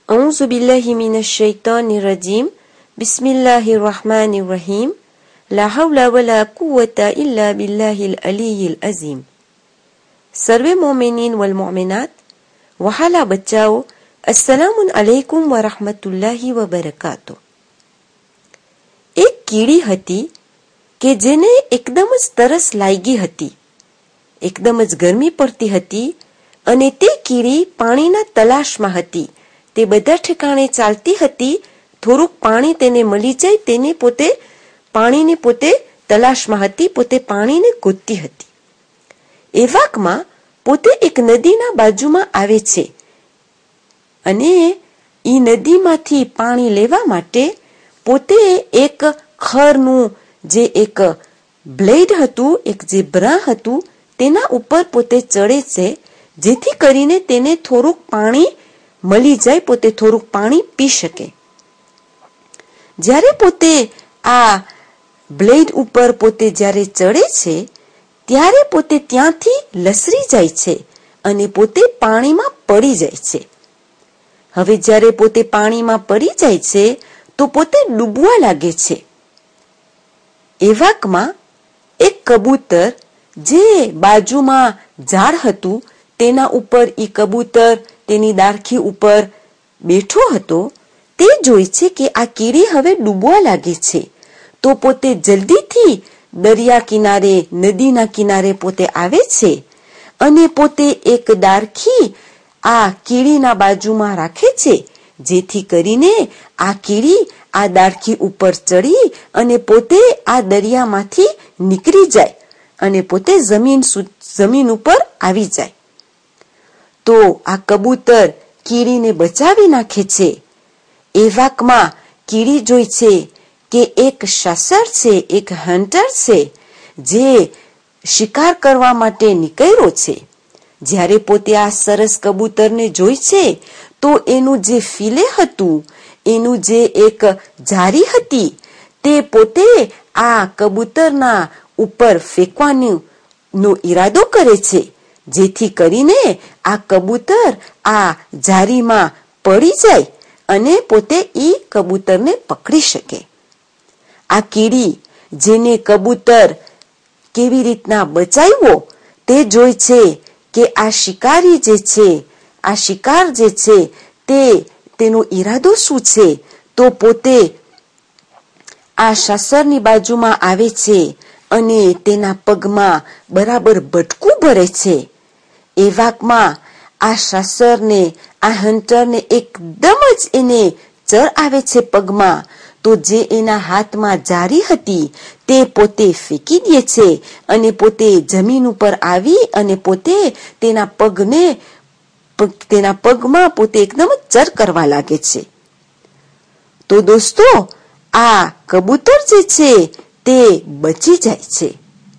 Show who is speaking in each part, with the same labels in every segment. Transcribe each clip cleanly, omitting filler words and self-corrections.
Speaker 1: أعوذ بالله من الشيطان الرجيم بسم الله الرحمن الرحيم لا حول ولا قوة إلا بالله العلي العظيم सर्वे मोमिनीन वल मोमिनात वहाला बच्चाओ अस्सलामु अलैकुम व रहमतुल्लाहि व बरकातो। एक કીડી હતી કે જેને એકદમ જ તરસ લાગી હતી, એકદમ જ ગરમી પડતી હતી અને તે કીડી પાણીના તલાશમાં હતી। તે બધા ઠેકાણે ચાલતી હતી, થોડુંક પાણી તેને મળી જાય તેને પોતે પાણીને પોતે તલાશમાં હતી, પોતે પાણીને ગોતતી હતી। એવાકમાં પોતે એક નદીના બાજુમાં આવે છે અને એ નદીમાંથી પાણી લેવા માટે પોતે એક ખરનું જે એક બ્લેડ હતું, એક જે બ્રા હતું તેના ઉપર પોતે ચડે છે, જેથી કરીને તેને થોડુંક પાણી મળી જાય, પોતે થોડુંક પાણી પી શકે। જ્યારે પોતે આ બ્લેડ ઉપર પોતે જ્યારે ચડે છે ત્યારે પોતે ત્યાંથી લસરી જાય છે અને પોતે પાણીમાં પડી જાય છે। હવે જ્યારે પોતે પાણીમાં પડી જાય છે તો પોતે ડૂબવા લાગે છે। એવાકમાં એક કબૂતર જે બાજુમાં ઝાડ હતું તેના ઉપર એ કબૂતર તેની ડાળખી ઉપર બેઠો હતો, તે જોઈ છે કે આ કીડી હવે ડૂબવા લાગે છે, તો પોતે જલ્દીથી દરિયા કિનારે નદીના કિનારે પોતે આવે છે અને પોતે એક ડાળખી આ કીડીના બાજુમાં રાખે છે, જેથી કરીને આ કીડી આ ડાળખી ઉપર ચડી અને પોતે આ દરિયામાંથી નીકળી જાય અને પોતે જમીન ઉપર આવી જાય। તો આ કબૂતર કીડીને બચાવી નાખે છે। એવાકમાં કીડી જોઈ છે કે એક શાસર છે, એક હન્ટર છે જે શિકાર કરવા માટે નીકળ્યો છે। જ્યારે પોતે આ સરસ કબૂતરને જોઈ છે તો એનું જે ફીલે હતું, એનું જે એક જારી હતી તે પોતે આ કબૂતરના ઉપર ફેંકવાનો ઈરાદો કરે છે, જેથી કરીને આ કબૂતર આ જારીમાં પડી જાય અને પોતે ઈ કબૂતરને પકડી શકે। આ કીડી જેને કબૂતર કેવી રીતના બચાવ્યો તે જોઈ છે કે આ શિકારી જે છે, આ શિકાર જે છે તેનો ઈરાદો શું છે, તો પોતે આ શાસરની બાજુમાં આવે છે અને તેના પગમાં બરાબર બટકું ભરે છે। એવાકમાં આ શાસરને આ હન્ટરને એકદમ જ એને ચર આવે છે પગમાં, તો જે એના હાથમાં જારી હતી તે પોતે ફેંકી દે છે અને પોતે જમીન ઉપર આવી અને પોતે તેના પગમાં પોતે એકદમ ચર કરવા લાગે છે। તો દોસ્તો આ કબૂતર જે છે તે બચી જાય છે।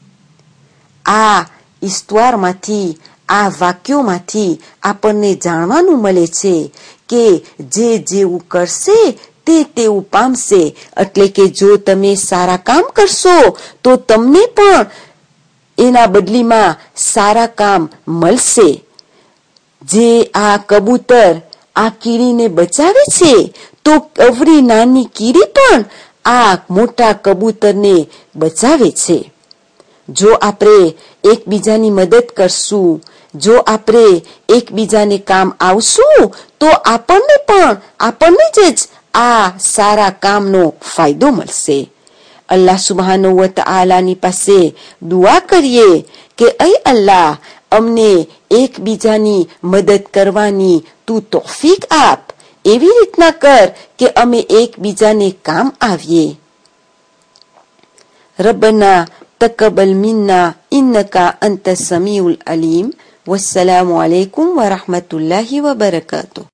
Speaker 1: આ ઈસ્તવારમાંથી આ વાક્યોમાંથી આપણને જાણવાનું મળે છે કે જે જેવું કરશે તે તેવું પામશે, એટલે કે જો તમે સારા કામ કરશો તો તમને પણ એના બદલીમાં સારા કામ મળશે। જે આ કબૂતર આ કીડીને બચાવે છે તો અવરી નાની કીડી પણ આ મોટા કબૂતરને બચાવે છે। જો આપણે એકબીજાની મદદ કરશું, જો આપણે એકબીજાને કામ આવશું તો આપણને જ આ સારા કામનો ફાયદો મળશે। અલ્લાહ સુબ્હાનહુ વ તઆલાની પાસે દુઆ કરીએ કે ऐ અલ્લાહ અમને એકબીજાની મદદ કરવાની તું તૌફીક આપ, એવી રીતના કર કે અમે એકબીજાને કામ આવીએ। રબ્બના તકબ્બલ મિન્ના ઇન્નકા અંત સમીઉલ અલીમ। વસ્સલામુ અલૈકુમ વ રહમતુલ્લાહિ વ બરકાતુહુ।